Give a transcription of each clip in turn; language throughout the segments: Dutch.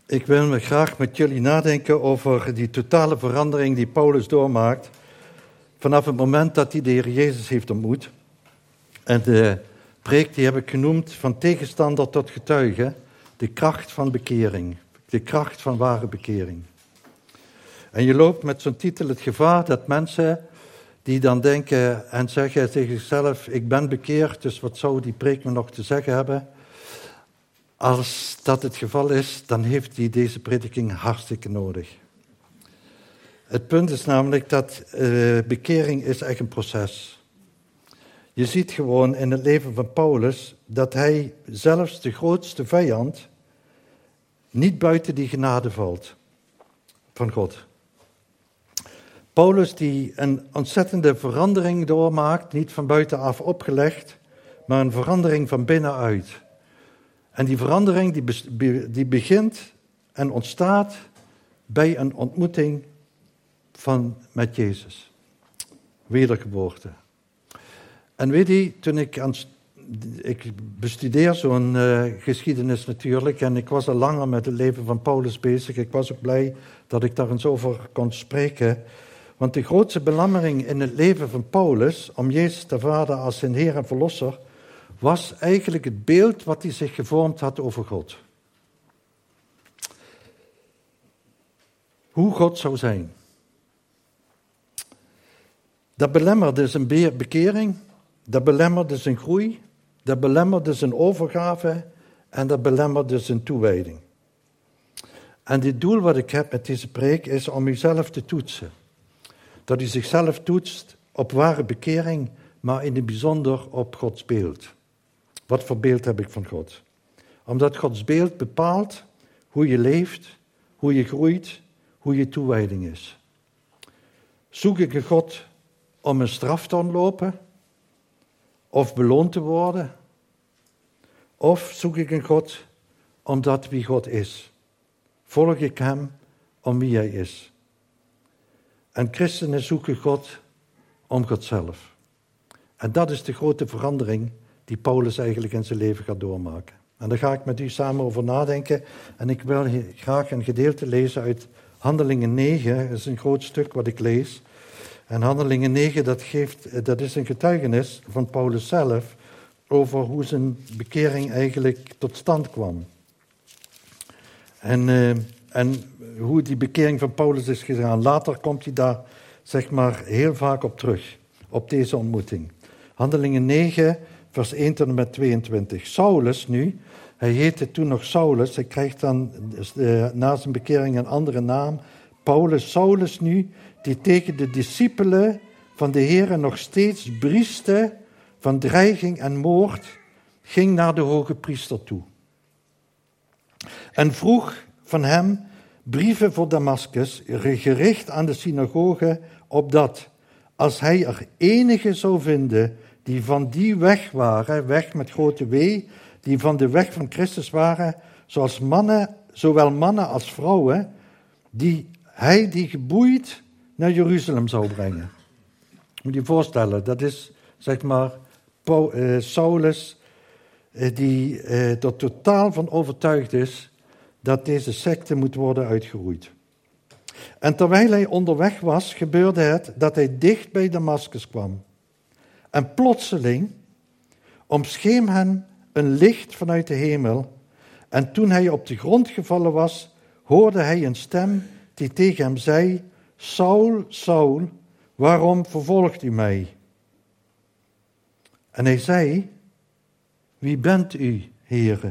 Ik wil graag met jullie nadenken over die totale verandering die Paulus doormaakt vanaf het moment dat hij de Heer Jezus heeft ontmoet. En de preek die heb ik genoemd van tegenstander tot getuige, de kracht van bekering, de kracht van ware bekering. En je loopt met zo'n titel het gevaar dat mensen die dan denken en zeggen tegen zichzelf, ik ben bekeerd, dus wat zou die preek me nog te zeggen hebben? Als dat het geval is, dan heeft hij deze prediking hartstikke nodig. Het punt is namelijk dat bekering is echt een proces. Je ziet gewoon in het leven van Paulus dat hij zelfs de grootste vijand niet buiten die genade valt van God. Paulus die een ontzettende verandering doormaakt, niet van buitenaf opgelegd, maar een verandering van binnenuit. En die verandering die begint en ontstaat bij een ontmoeting met Jezus. Wedergeboorte. En weet je, toen ik bestudeer zo'n geschiedenis natuurlijk en ik was al langer met het leven van Paulus bezig. Ik was ook blij dat ik daar eens over kon spreken. Want de grootste belemmering in het leven van Paulus om Jezus te ervaren als zijn Heer en Verlosser was eigenlijk het beeld wat hij zich gevormd had over God. Hoe God zou zijn. Dat belemmerde zijn bekering, dat belemmerde zijn groei, dat belemmerde zijn overgave en dat belemmerde zijn toewijding. En het doel wat ik heb met deze preek is om uzelf te toetsen. Dat u zichzelf toetst op ware bekering, maar in het bijzonder op Gods beeld. Wat voor beeld heb ik van God? Omdat Gods beeld bepaalt hoe je leeft, hoe je groeit, hoe je toewijding is. Zoek ik een God om een straf te ontlopen? Of beloond te worden? Of zoek ik een God omdat wie God is? Volg ik hem om wie hij is? En christenen zoeken God om God zelf. En dat is de grote verandering die Paulus eigenlijk in zijn leven gaat doormaken. En daar ga ik met u samen over nadenken. En ik wil graag een gedeelte lezen uit Handelingen 9. Dat is een groot stuk wat ik lees. En Handelingen 9, dat is een getuigenis van Paulus zelf over hoe zijn bekering eigenlijk tot stand kwam. En hoe die bekering van Paulus is gegaan. Later komt hij daar zeg maar heel vaak op terug, op deze ontmoeting. Handelingen 9, vers 1 tot en met 22. Saulus nu, hij heette toen nog Saulus, hij krijgt dan na zijn bekering een andere naam. Paulus, Saulus nu, die tegen de discipelen van de Heere nog steeds brieste van dreiging en moord, ging naar de hoge priester toe. En vroeg van hem brieven voor Damaskus, gericht aan de synagoge, opdat, als hij er enige zou vinden die van die weg waren, weg met grote W, die van de weg van Christus waren, zoals zowel mannen als vrouwen, die geboeid naar Jeruzalem zou brengen. Moet je je voorstellen, dat is zeg maar Saulus die er totaal van overtuigd is dat deze secte moet worden uitgeroeid. En terwijl hij onderweg was, gebeurde het dat hij dicht bij Damaskus kwam. En plotseling omscheen hem een licht vanuit de hemel. En toen hij op de grond gevallen was, hoorde hij een stem die tegen hem zei: Saul, Saul, waarom vervolgt u mij? En hij zei: Wie bent u, Heere?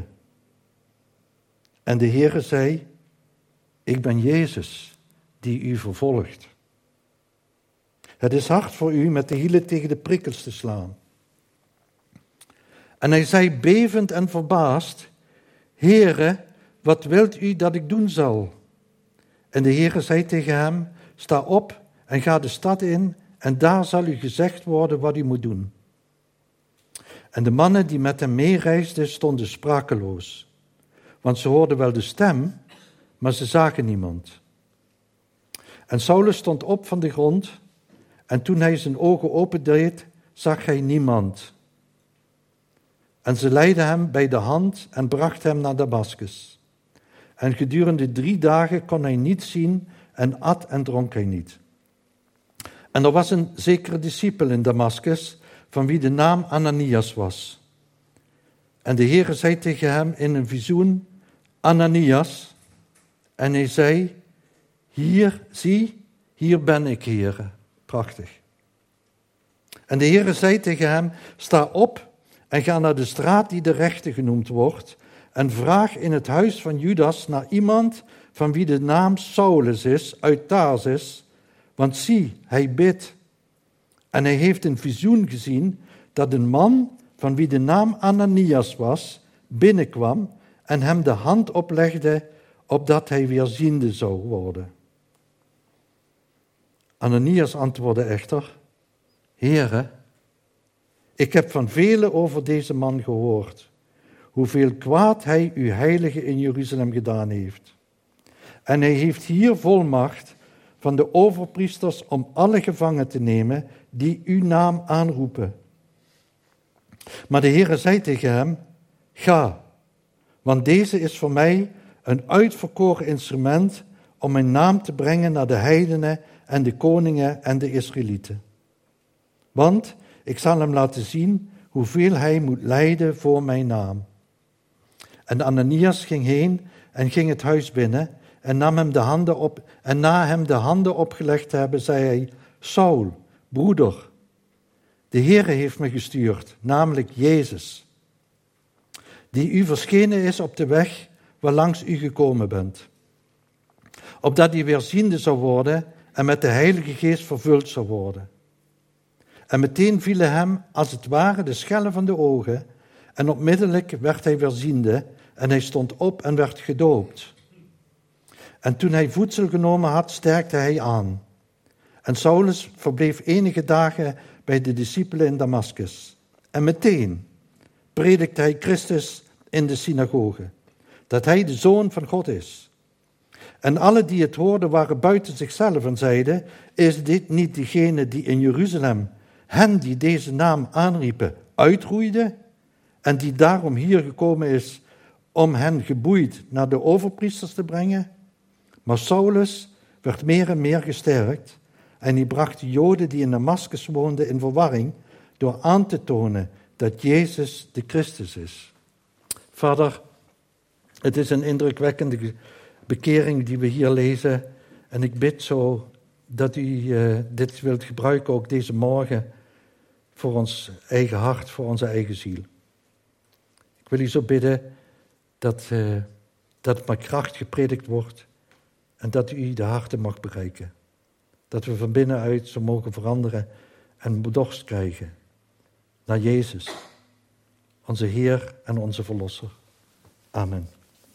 En de Heere zei: Ik ben Jezus, die u vervolgt. Het is hard voor u met de hielen tegen de prikkels te slaan. En hij zei bevend en verbaasd: Heere, wat wilt u dat ik doen zal? En de Heere zei tegen hem: Sta op en ga de stad in, en daar zal u gezegd worden wat u moet doen. En de mannen die met hem meereisden stonden sprakeloos, want ze hoorden wel de stem, maar ze zagen niemand. En Saulus stond op van de grond, en toen hij zijn ogen opendeed, zag hij niemand. En ze leidden hem bij de hand en brachten hem naar Damaskus. En gedurende 3 dagen kon hij niet zien en at en dronk hij niet. En er was een zekere discipel in Damaskus, van wie de naam Ananias was. En de Heere zei tegen hem in een visioen, Ananias. En hij zei, hier ben ik, Heere. Prachtig. En de Heere zei tegen hem, sta op en ga naar de straat die de Rechte genoemd wordt, en vraag in het huis van Judas naar iemand van wie de naam Saulus is, uit Tarsus, want zie, hij bidt. En hij heeft een visioen gezien dat een man van wie de naam Ananias was, binnenkwam en hem de hand oplegde, opdat hij weer ziende zou worden. Ananias antwoordde echter, Heere, ik heb van velen over deze man gehoord, hoeveel kwaad hij uw heilige in Jeruzalem gedaan heeft. En hij heeft hier volmacht van de overpriesters om alle gevangen te nemen die uw naam aanroepen. Maar de Heere zei tegen hem, ga, want deze is voor mij een uitverkoren instrument om mijn naam te brengen naar de heidenen en de koningen en de Israëlieten. Want ik zal hem laten zien hoeveel hij moet lijden voor mijn naam. En Ananias ging heen en ging het huis binnen en nam hem de handen op. En na hem de handen opgelegd te hebben, zei hij, Saul, broeder, de Heere heeft me gestuurd, namelijk Jezus, die u verschenen is op de weg waarlangs u gekomen bent, opdat hij weer ziende zou worden en met de Heilige Geest vervuld zou worden. En meteen vielen hem, als het ware, de schellen van de ogen, en onmiddellijk werd hij weer ziende, en hij stond op en werd gedoopt. En toen hij voedsel genomen had, sterkte hij aan. En Saulus verbleef enige dagen bij de discipelen in Damaskus. En meteen predikte hij Christus in de synagoge, dat hij de Zoon van God is. En alle die het hoorden waren buiten zichzelf en zeiden, is dit niet diegene die in Jeruzalem hen die deze naam aanriepen uitroeide en die daarom hier gekomen is om hen geboeid naar de overpriesters te brengen? Maar Saulus werd meer en meer gesterkt en hij bracht de Joden die in Damaskus woonden in verwarring door aan te tonen dat Jezus de Christus is. Vader, het is een indrukwekkende bekering die we hier lezen en ik bid zo dat u dit wilt gebruiken ook deze morgen voor ons eigen hart, voor onze eigen ziel. Ik wil u zo bidden dat met kracht gepredikt wordt en dat u de harten mag bereiken. Dat we van binnenuit zo mogen veranderen en dorst krijgen naar Jezus, onze Heer en onze Verlosser. Amen.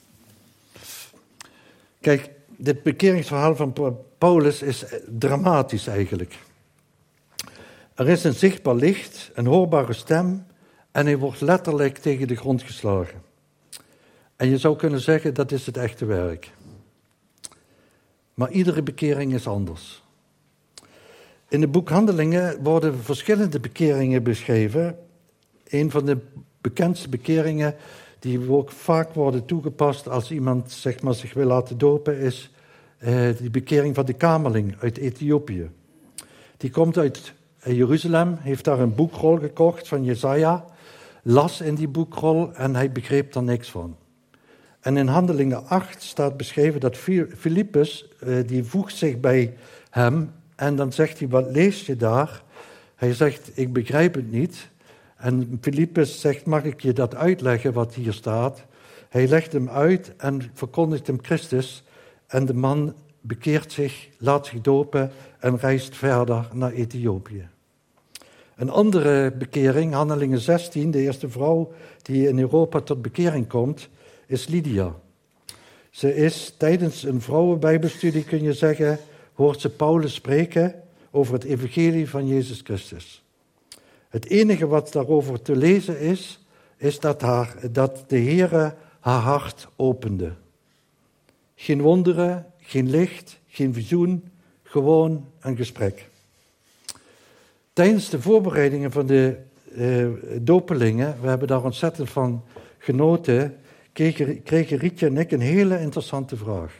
Kijk, dit bekeringsverhaal van Paulus is dramatisch eigenlijk. Er is een zichtbaar licht, een hoorbare stem en hij wordt letterlijk tegen de grond geslagen. En je zou kunnen zeggen, dat is het echte werk. Maar iedere bekering is anders. In het boek Handelingen worden verschillende bekeringen beschreven. Een van de bekendste bekeringen die ook vaak worden toegepast als iemand zich wil laten dopen is de bekering van de kamerling uit Ethiopië. Die komt uit Jeruzalem, heeft daar een boekrol gekocht van Jesaja, las in die boekrol en hij begreep daar niks van. En in Handelingen 8 staat beschreven dat Filippus, die voegt zich bij hem en dan zegt hij, wat lees je daar? Hij zegt, ik begrijp het niet. En Filippus zegt, mag ik je dat uitleggen wat hier staat? Hij legt hem uit en verkondigt hem Christus en de man bekeert zich, laat zich dopen en reist verder naar Ethiopië. Een andere bekering, Handelingen 16, de eerste vrouw die in Europa tot bekering komt, is Lydia. Ze is tijdens een vrouwenbijbelstudie, kun je zeggen, hoort ze Paulus spreken over het evangelie van Jezus Christus. Het enige wat daarover te lezen is dat de Heere haar hart opende. Geen wonderen, geen licht, geen visioen, gewoon een gesprek. Tijdens de voorbereidingen van de dopelingen, we hebben daar ontzettend van genoten, kregen Rietje en ik een hele interessante vraag.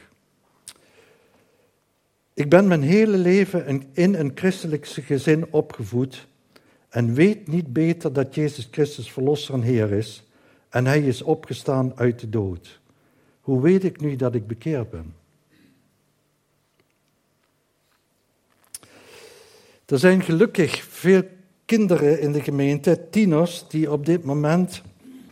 Ik ben mijn hele leven in een christelijk gezin opgevoed en weet niet beter dat Jezus Christus Verlosser en Heer is en Hij is opgestaan uit de dood. Hoe weet ik nu dat ik bekeerd ben? Er zijn gelukkig veel kinderen in de gemeente, tieners, die op dit moment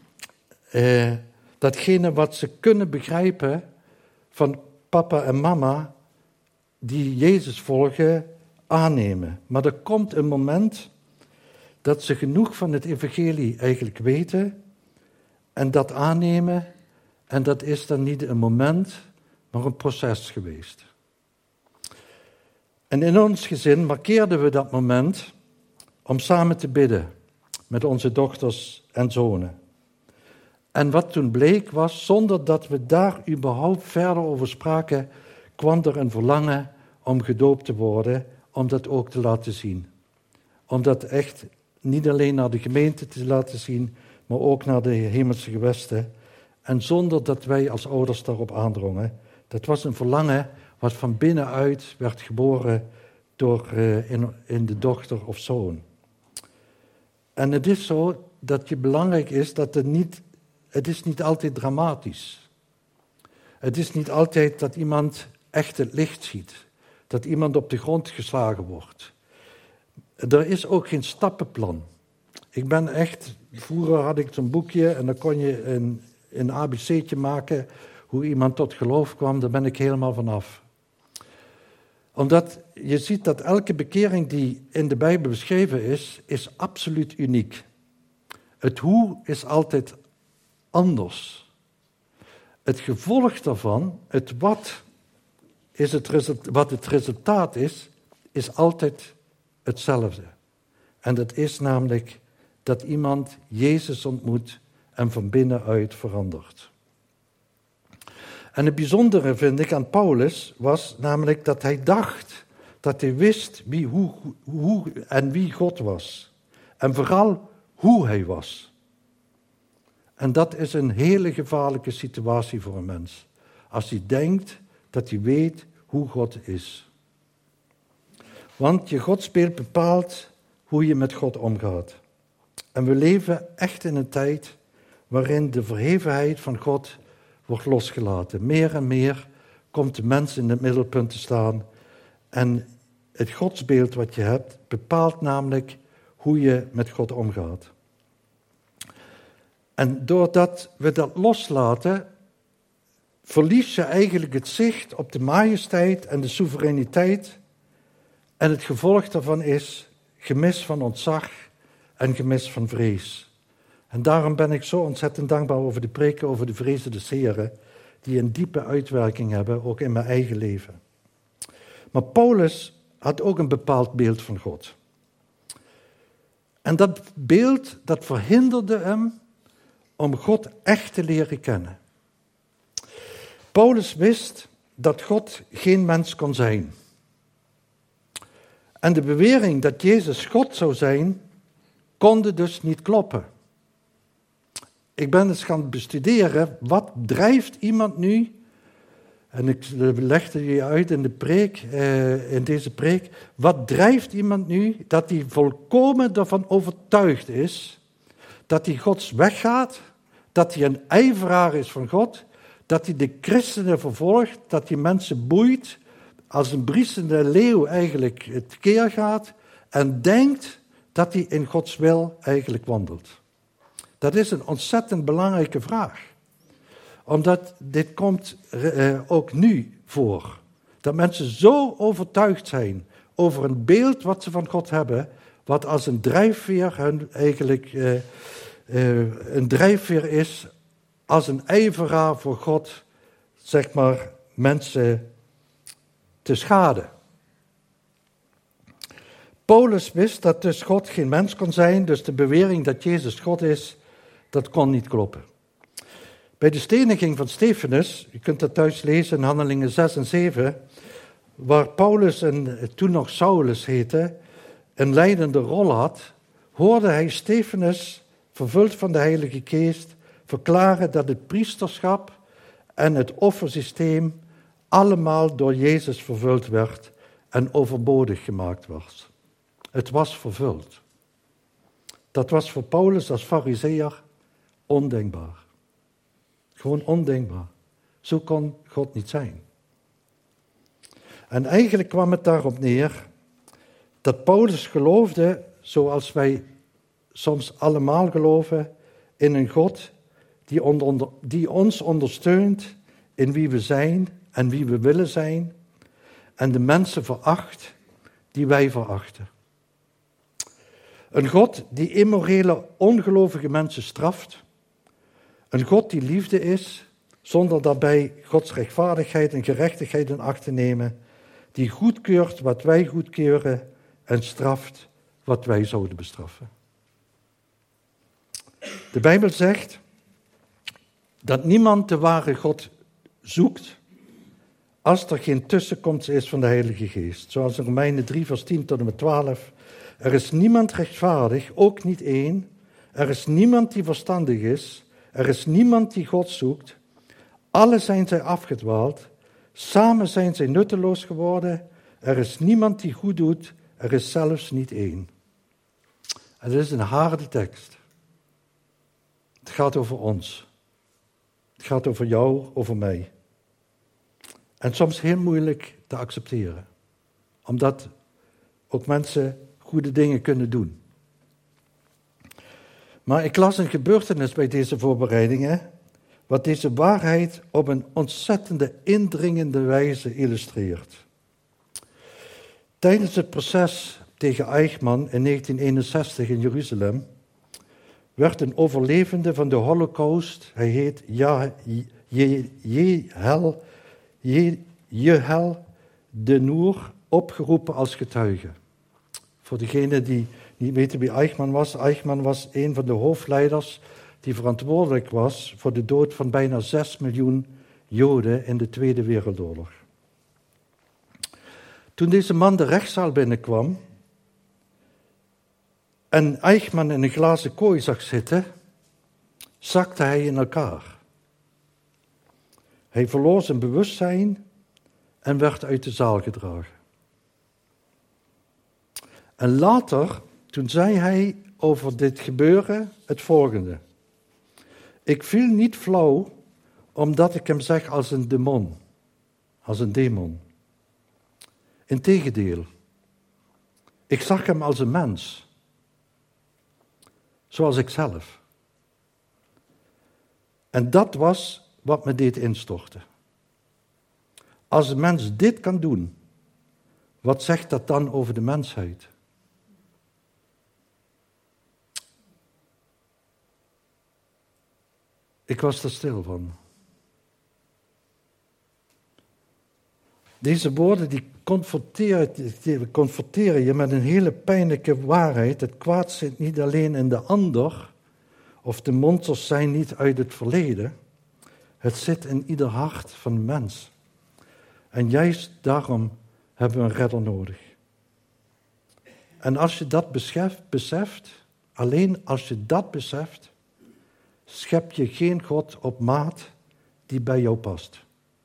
datgene wat ze kunnen begrijpen van papa en mama, die Jezus volgen, aannemen. Maar er komt een moment dat ze genoeg van het evangelie eigenlijk weten en dat aannemen. En dat is dan niet een moment, maar een proces geweest. En in ons gezin markeerden we dat moment om samen te bidden met onze dochters en zonen. En wat toen bleek was, zonder dat we daar überhaupt verder over spraken, kwam er een verlangen om gedoopt te worden, om dat ook te laten zien. Om dat echt niet alleen naar de gemeente te laten zien, maar ook naar de hemelse gewesten. En zonder dat wij als ouders daarop aandrongen. Dat was een verlangen wat van binnenuit werd geboren in de dochter of zoon. En het is zo dat het belangrijk is dat het is niet altijd dramatisch. Het is niet altijd dat iemand echt het licht ziet. Dat iemand op de grond geslagen wordt. Er is ook geen stappenplan. Vroeger had ik zo'n boekje en dan kon je een ABC'tje maken hoe iemand tot geloof kwam, daar ben ik helemaal vanaf. Omdat je ziet dat elke bekering die in de Bijbel beschreven is absoluut uniek. Het hoe is altijd anders. Het gevolg daarvan, het wat het resultaat is altijd hetzelfde. En dat is namelijk dat iemand Jezus ontmoet en van binnenuit verandert. En het bijzondere vind ik aan Paulus was namelijk dat hij dacht dat hij wist hoe en wie God was. En vooral hoe hij was. En dat is een hele gevaarlijke situatie voor een mens. Als hij denkt dat hij weet hoe God is. Want je godsbeeld bepaalt hoe je met God omgaat. En we leven echt in een tijd waarin de verhevenheid van God wordt losgelaten. Meer en meer komt de mens in het middelpunt te staan. En het godsbeeld wat je hebt bepaalt namelijk hoe je met God omgaat. En doordat we dat loslaten, verlies je eigenlijk het zicht op de majesteit en de soevereiniteit. En het gevolg daarvan is gemis van ontzag en gemis van vrees. En daarom ben ik zo ontzettend dankbaar over de preken over de vrezen des Heren, die een diepe uitwerking hebben, ook in mijn eigen leven. Maar Paulus had ook een bepaald beeld van God. En dat beeld, dat verhinderde hem om God echt te leren kennen. Paulus wist dat God geen mens kon zijn. En de bewering dat Jezus God zou zijn, konde dus niet kloppen. Ik ben eens gaan bestuderen, wat drijft iemand nu, en ik legde je uit in deze preek, wat drijft iemand nu dat hij volkomen ervan overtuigd is, dat hij Gods weg gaat, dat hij een ijveraar is van God, dat hij de christenen vervolgt, dat hij mensen boeit, als een briesende leeuw eigenlijk het keer gaat en denkt dat hij in Gods wil eigenlijk wandelt. Dat is een ontzettend belangrijke vraag. Omdat dit komt ook nu voor. Dat mensen zo overtuigd zijn over een beeld wat ze van God hebben, wat als een drijfveer een drijfveer is, als een ijveraar voor God, zeg maar, mensen te schaden. Paulus wist dat dus God geen mens kon zijn, dus de bewering dat Jezus God is, dat kon niet kloppen. Bij de steniging van Stefanus, je kunt dat thuis lezen in Handelingen 6 en 7, waar Paulus en toen nog Saulus heette, een leidende rol had, hoorde hij Stefanus, vervuld van de Heilige Geest, verklaren dat het priesterschap en het offersysteem allemaal door Jezus vervuld werd en overbodig gemaakt was. Het was vervuld. Dat was voor Paulus als farizeeër ondenkbaar. Gewoon ondenkbaar. Zo kon God niet zijn. En eigenlijk kwam het daarop neer dat Paulus geloofde, zoals wij soms allemaal geloven, in een God die ons ondersteunt in wie we zijn en wie we willen zijn, en de mensen veracht die wij verachten. Een God die immorele, ongelovige mensen straft. Een God die liefde is, zonder daarbij Gods rechtvaardigheid en gerechtigheid in acht te nemen, die goedkeurt wat wij goedkeuren en straft wat wij zouden bestraffen. De Bijbel zegt dat niemand de ware God zoekt als er geen tussenkomst is van de Heilige Geest. Zoals in Romeinen 3 vers 10 tot en met 12. Er is niemand rechtvaardig, ook niet één. Er is niemand die verstandig is. Er is niemand die God zoekt. Alle zijn zij afgedwaald. Samen zijn zij nutteloos geworden. Er is niemand die goed doet. Er is zelfs niet één. En dit is een harde tekst. Het gaat over ons. Het gaat over jou, over mij. En soms heel moeilijk te accepteren. Omdat ook mensen goede dingen kunnen doen. Maar ik las een gebeurtenis bij deze voorbereidingen, wat deze waarheid op een ontzettende, indringende wijze illustreert. Tijdens het proces tegen Eichmann in 1961 in Jeruzalem werd een overlevende van de Holocaust, hij heet Jehel de Noor, opgeroepen als getuige. Voor degenen die niet weten wie Eichmann was een van de hoofdleiders die verantwoordelijk was voor de dood van bijna 6 miljoen Joden in de Tweede Wereldoorlog. Toen deze man de rechtszaal binnenkwam en Eichmann in een glazen kooi zag zitten, zakte hij in elkaar. Hij verloor zijn bewustzijn en werd uit de zaal gedragen. En later, toen zei hij over dit gebeuren het volgende. Ik viel niet flauw, omdat ik hem zeg als een demon. Als een demon. Integendeel, ik zag hem als een mens. Zoals ik zelf. En dat was wat me deed instorten. Als een mens dit kan doen, wat zegt dat dan over de mensheid? Ik was er stil van. Deze woorden die confronteren je met een hele pijnlijke waarheid. Het kwaad zit niet alleen in de ander, of de monsters zijn niet uit het verleden. Het zit in ieder hart van de mens. En juist daarom hebben we een redder nodig. En als je dat beseft, alleen als je dat beseft, schep je geen God op maat die bij jou past.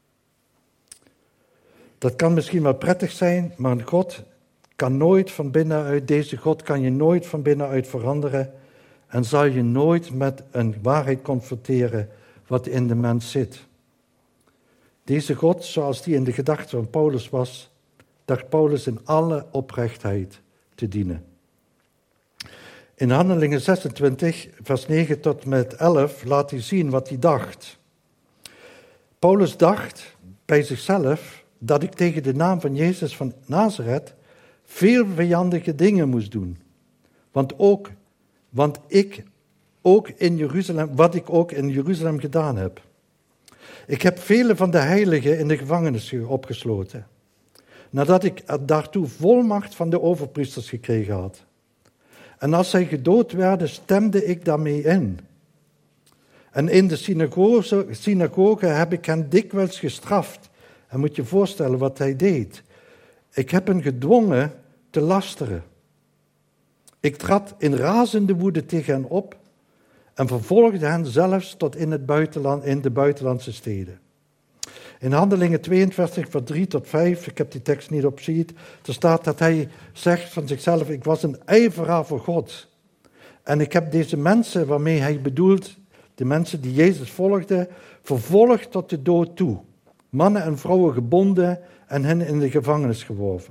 Dat kan misschien wel prettig zijn, maar een God kan nooit van binnenuit, deze God kan je nooit van binnenuit veranderen en zal je nooit met een waarheid confronteren wat in de mens zit. Deze God, zoals die in de gedachten van Paulus was, dacht Paulus in alle oprechtheid te dienen. In Handelingen 26, vers 9 tot met 11 laat hij zien wat hij dacht. Paulus dacht bij zichzelf dat ik tegen de naam van Jezus van Nazareth veel vijandige dingen moest doen. Wat ik ook in Jeruzalem gedaan heb. Ik heb vele van de heiligen in de gevangenis opgesloten, nadat ik daartoe volmacht van de overpriesters gekregen had. En als zij gedood werden, stemde ik daarmee in. En in de synagoge heb ik hen dikwijls gestraft. En moet je voorstellen wat hij deed. Ik heb hen gedwongen te lasteren. Ik trad in razende woede tegen hen op en vervolgde hen zelfs tot in de buitenlandse steden. In Handelingen 22, vers 3 tot 5, ik heb die tekst niet op sheet, er staat dat hij zegt van zichzelf, ik was een ijveraar voor God. En ik heb deze mensen, waarmee hij bedoelt, de mensen die Jezus volgden, vervolgd tot de dood toe. Mannen en vrouwen gebonden en hen in de gevangenis geworpen.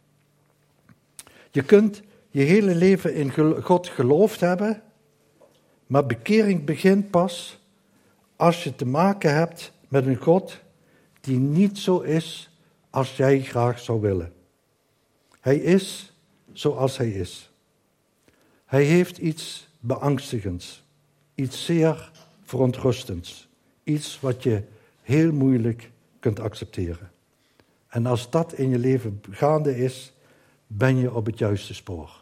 Je kunt je hele leven in God geloofd hebben, maar bekering begint pas als je te maken hebt met een God die niet zo is als jij graag zou willen. Hij is zoals hij is. Hij heeft iets beangstigends, iets zeer verontrustends, iets wat je heel moeilijk kunt accepteren. En als dat in je leven gaande is, ben je op het juiste spoor.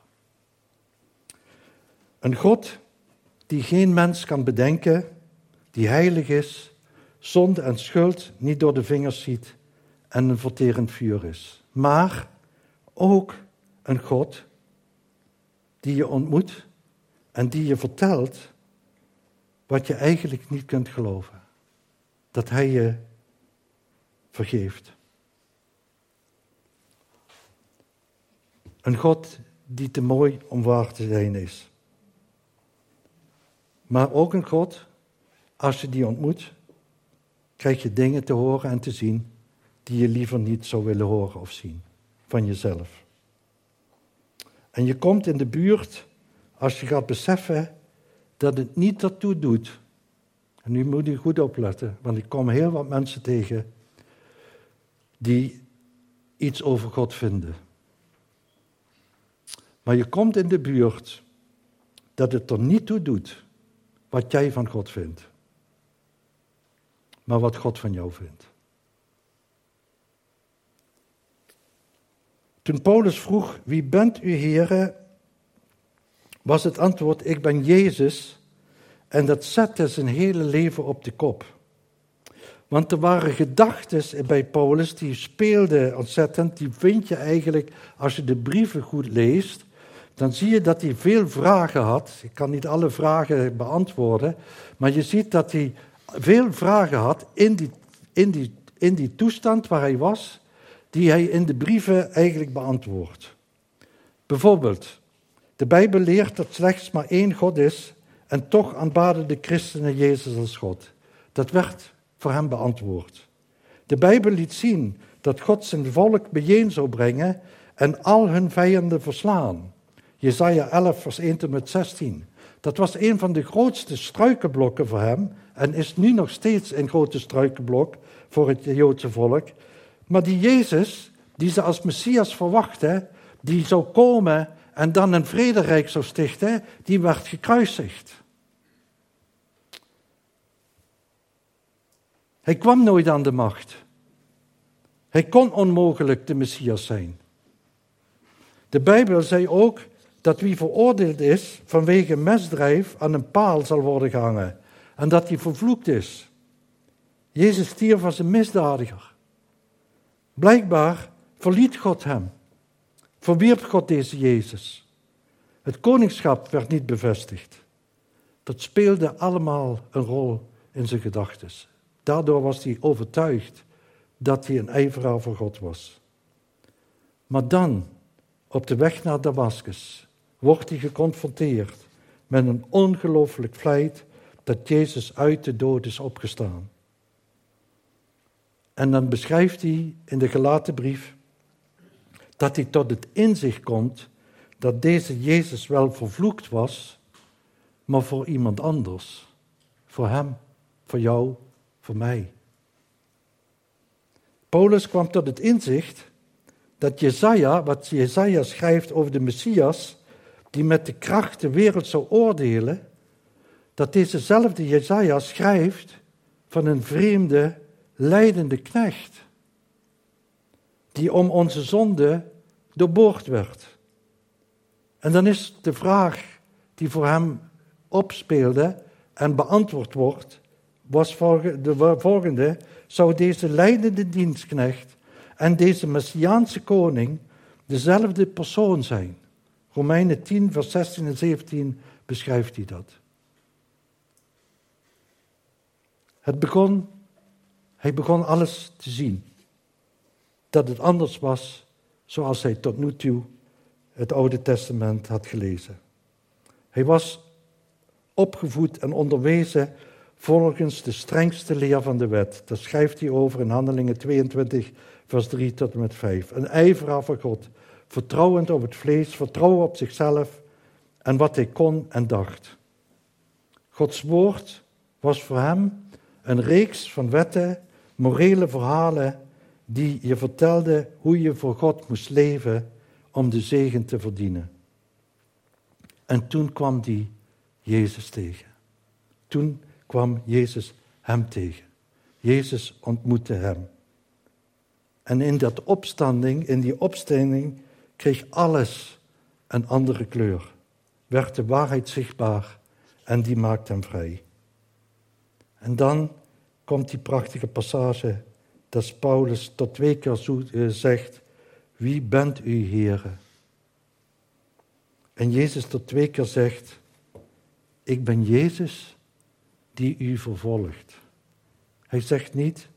Een God die geen mens kan bedenken, die heilig is, zonde en schuld niet door de vingers ziet en een verterend vuur is. Maar ook een God die je ontmoet en die je vertelt wat je eigenlijk niet kunt geloven. Dat hij je vergeeft. Een God die te mooi om waar te zijn is. Maar ook een God, als je die ontmoet, krijg je dingen te horen en te zien die je liever niet zou willen horen of zien van jezelf. En je komt in de buurt als je gaat beseffen dat het niet ertoe doet. En nu moet je goed opletten, want ik kom heel wat mensen tegen die iets over God vinden. Maar je komt in de buurt dat het er niet toe doet wat jij van God vindt, maar wat God van jou vindt. Toen Paulus vroeg, wie bent u, Heere, was het antwoord, ik ben Jezus, en dat zette zijn hele leven op de kop. Want er waren gedachten bij Paulus, die speelden ontzettend, die vind je eigenlijk, als je de brieven goed leest, dan zie je dat hij veel vragen had. Ik kan niet alle vragen beantwoorden, maar je ziet dat hij veel vragen had in die toestand waar hij was, die hij in de brieven eigenlijk beantwoordt. Bijvoorbeeld, de Bijbel leert dat slechts maar één God is en toch aanbaden de christenen Jezus als God. Dat werd voor hem beantwoord. De Bijbel liet zien dat God zijn volk bijeen zou brengen en al hun vijanden verslaan. Jesaja 11, vers 1 tot met 16. Dat was een van de grootste struikelblokken voor hem en is nu nog steeds een grote struikelblok voor het Joodse volk. Maar die Jezus, die ze als Messias verwachten, die zou komen en dan een vrederijk zou stichten, die werd gekruisigd. Hij kwam nooit aan de macht. Hij kon onmogelijk de Messias zijn. De Bijbel zei ook dat wie veroordeeld is vanwege misdrijf aan een paal zal worden gehangen en dat hij vervloekt is. Jezus stierf als een misdadiger. Blijkbaar verliet God hem. Verwierp God deze Jezus. Het koningschap werd niet bevestigd. Dat speelde allemaal een rol in zijn gedachten. Daardoor was hij overtuigd dat hij een ijveraar voor God was. Maar dan, op de weg naar Damascus, wordt hij geconfronteerd met een ongelooflijk feit dat Jezus uit de dood is opgestaan. En dan beschrijft hij in de Galatenbrief dat hij tot het inzicht komt dat deze Jezus wel vervloekt was, maar voor iemand anders. Voor hem, voor jou, voor mij. Paulus kwam tot het inzicht dat Jesaja, wat Jesaja schrijft over de Messias, die met de kracht de wereld zou oordelen, dat dezezelfde Jesaja schrijft van een vreemde, lijdende knecht, die om onze zonde doorboord werd. En dan is de vraag die voor hem opspeelde en beantwoord wordt, was de volgende: zou deze lijdende dienstknecht en deze Messiaanse koning dezelfde persoon zijn? Romeinen 10, vers 16 en 17 beschrijft hij dat. Hij begon alles te zien. Dat het anders was zoals hij tot nu toe het Oude Testament had gelezen. Hij was opgevoed en onderwezen volgens de strengste leer van de wet. Daar schrijft hij over in Handelingen 22, vers 3 tot en met 5. Een ijveraar voor God, vertrouwend op het vlees, vertrouwen op zichzelf en wat hij kon en dacht. Gods woord was voor hem een reeks van wetten, morele verhalen die je vertelden hoe je voor God moest leven om de zegen te verdienen. En toen kwam hij Jezus tegen. Toen kwam Jezus hem tegen. Jezus ontmoette hem. En in die opstanding kreeg alles een andere kleur. Werd de waarheid zichtbaar en die maakt hem vrij. En dan komt die prachtige passage dat Paulus tot 2 keer zegt: wie bent u, Heere? En Jezus tot 2 keer zegt: ik ben Jezus die u vervolgt. Hij zegt niet: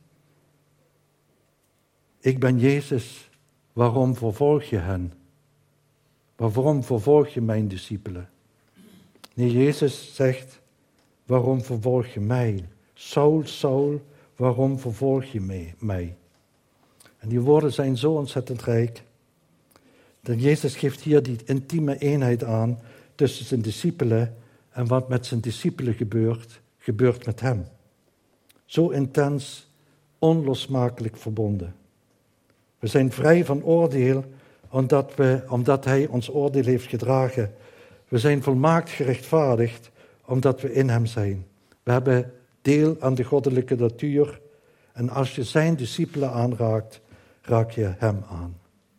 ik ben Jezus, waarom vervolg je hen? Waarom vervolg je mijn discipelen? Nee, Jezus zegt: waarom vervolg je mij? Saul, Saul, waarom vervolg je mij? En die woorden zijn zo ontzettend rijk. Dat Jezus geeft hier die intieme eenheid aan tussen zijn discipelen en wat met zijn discipelen gebeurt met hem. Zo intens, onlosmakelijk verbonden. We zijn vrij van oordeel omdat hij ons oordeel heeft gedragen. We zijn volmaakt gerechtvaardigd omdat we in hem zijn. We hebben deel aan de goddelijke natuur. En als je zijn discipelen aanraakt, raak je hem aan.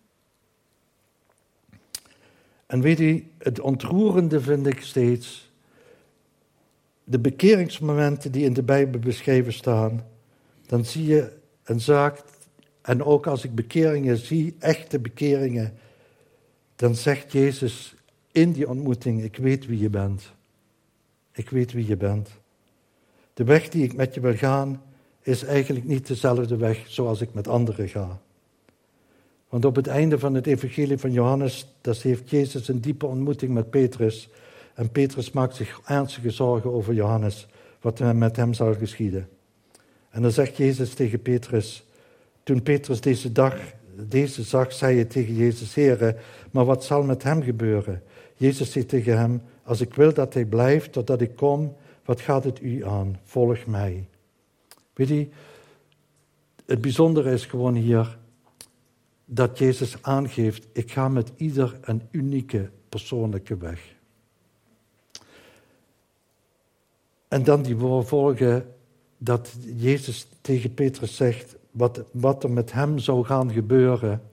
En weet u, het ontroerende vind ik steeds de bekeringsmomenten die in de Bijbel beschreven staan. Dan zie je een zaak, en ook als ik bekeringen zie, echte bekeringen, dan zegt Jezus in die ontmoeting: ik weet wie je bent. Ik weet wie je bent. De weg die ik met je wil gaan is eigenlijk niet dezelfde weg zoals ik met anderen ga. Want op het einde van het evangelie van Johannes, daar heeft Jezus een diepe ontmoeting met Petrus. En Petrus maakt zich ernstige zorgen over Johannes, wat er met hem zal geschieden. En dan zegt Jezus tegen Petrus: toen Petrus deze zag, zei hij tegen Jezus: Heere, maar wat zal met hem gebeuren? Jezus zei tegen hem: als ik wil dat hij blijft totdat ik kom, wat gaat het u aan? Volg mij. Weet je, het bijzondere is gewoon hier dat Jezus aangeeft: ik ga met ieder een unieke persoonlijke weg. En dan die woorden volgen dat Jezus tegen Petrus zegt wat er met hem zou gaan gebeuren.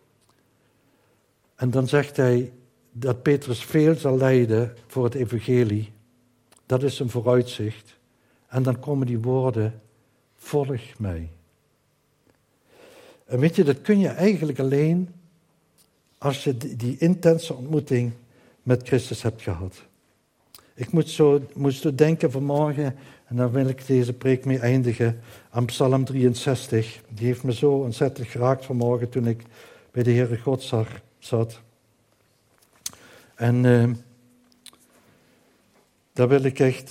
En dan zegt hij dat Petrus veel zal lijden voor het evangelie. Dat is een vooruitzicht. En dan komen die woorden: volg mij. En weet je, dat kun je eigenlijk alleen als je die intense ontmoeting met Christus hebt gehad. Ik moest zo denken vanmorgen, en daar wil ik deze preek mee eindigen, aan Psalm 63. Die heeft me zo ontzettend geraakt vanmorgen toen ik bij de Heere God zat. En daar wil ik echt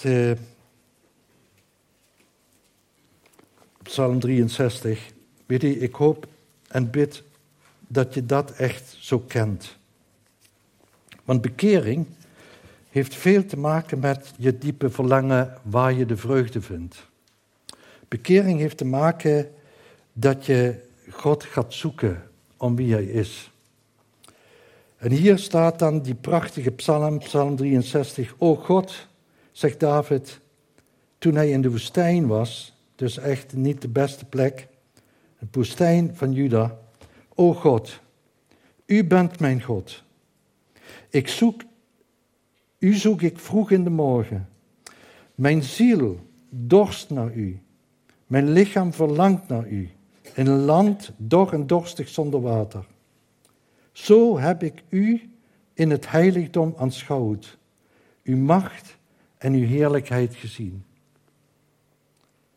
Psalm 63. Weet je, ik hoop en bid dat je dat echt zo kent. Want bekering heeft veel te maken met je diepe verlangen waar je de vreugde vindt. Bekering heeft te maken dat je God gaat zoeken om wie hij is. En hier staat dan die prachtige psalm, Psalm 63. O God, zegt David, toen hij in de woestijn was, dus echt niet de beste plek, de woestijn van Juda. O God, u bent mijn God. U zoek ik vroeg in de morgen. Mijn ziel dorst naar u. Mijn lichaam verlangt naar u. In een land dor en dorstig zonder water. Zo heb ik u in het heiligdom aanschouwd. Uw macht en uw heerlijkheid gezien.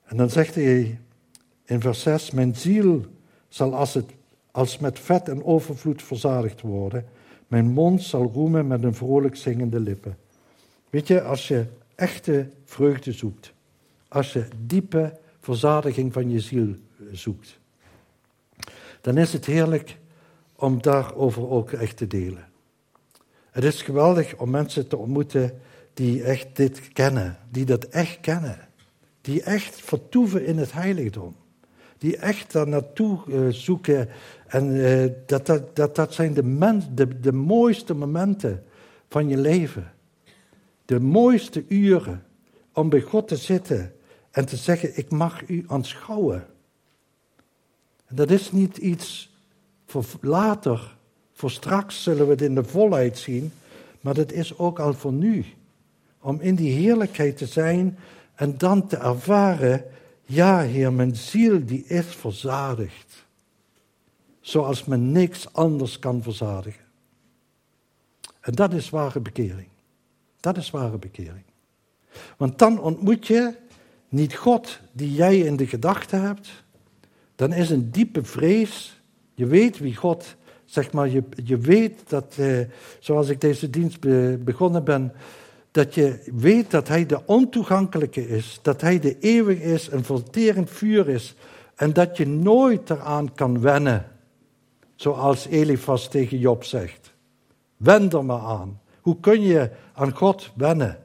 En dan zegt hij in vers 6, mijn ziel zal als met vet en overvloed verzadigd worden. Mijn mond zal roemen met een vrolijk zingende lippen. Weet je, als je echte vreugde zoekt, als je diepe verzadiging van je ziel zoekt, dan is het heerlijk om daarover ook echt te delen. Het is geweldig om mensen te ontmoeten die echt dit kennen, die dat echt kennen. Die echt vertoeven in het heiligdom. Die echt daar naartoe zoeken. En dat zijn de mooiste momenten van je leven. De mooiste uren om bij God te zitten en te zeggen, ik mag u aanschouwen. En dat is niet iets voor later, voor straks zullen we het in de volheid zien, maar dat is ook al voor nu. Om in die heerlijkheid te zijn en dan te ervaren, ja Heer, mijn ziel die is verzadigd. Zoals men niks anders kan verzadigen. En dat is ware bekering. Dat is ware bekering. Want dan ontmoet je niet God die jij in de gedachten hebt. Dan is een diepe vrees. Je weet wie God, zeg maar, je weet dat, zoals ik deze dienst begonnen ben, dat je weet dat hij de ontoegankelijke is, dat hij de eeuwig is, een verterend vuur is, en dat je nooit eraan kan wennen, zoals Elifas tegen Job zegt. Wen er maar aan. Hoe kun je aan God wennen?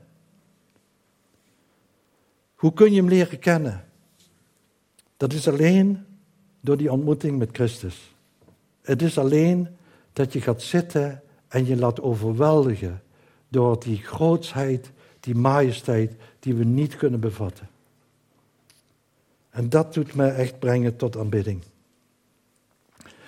Hoe kun je hem leren kennen? Dat is alleen door die ontmoeting met Christus. Het is alleen dat je gaat zitten en je laat overweldigen door die grootsheid, die majesteit die we niet kunnen bevatten. En dat doet me echt brengen tot aanbidding.